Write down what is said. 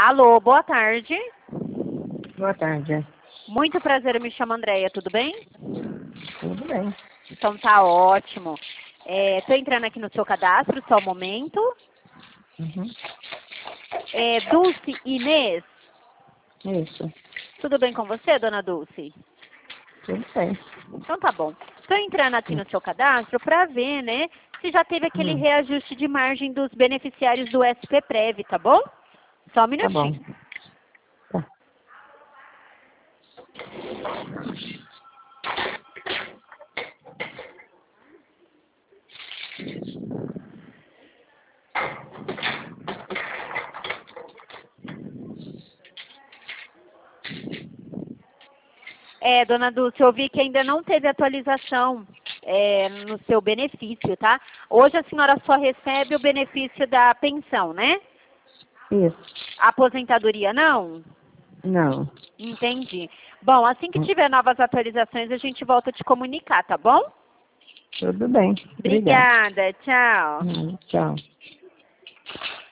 Alô, boa tarde. Boa tarde. Muito prazer, eu me chamo Andréia, tudo bem? Tudo bem. Então tá ótimo. Tô entrando aqui no seu cadastro, só um momento. Uhum. Dulce Inês, Isso. tudo bem com você, dona Dulce? Tudo bem. Então tá bom. Estou entrando aqui no seu cadastro para ver, né, se já teve aquele reajuste de margem dos beneficiários do SPPrev, tá bom? Só um Tá bom. minutinho. Tá. Dona Dulce, eu vi que ainda não teve atualização no seu benefício, tá? Hoje a senhora só recebe o benefício da pensão, né? Isso. A aposentadoria não? Não. Entendi. Bom, assim que tiver novas atualizações, a gente volta a te comunicar, tá bom? Tudo bem. Obrigada. Obrigada, tchau. Tchau.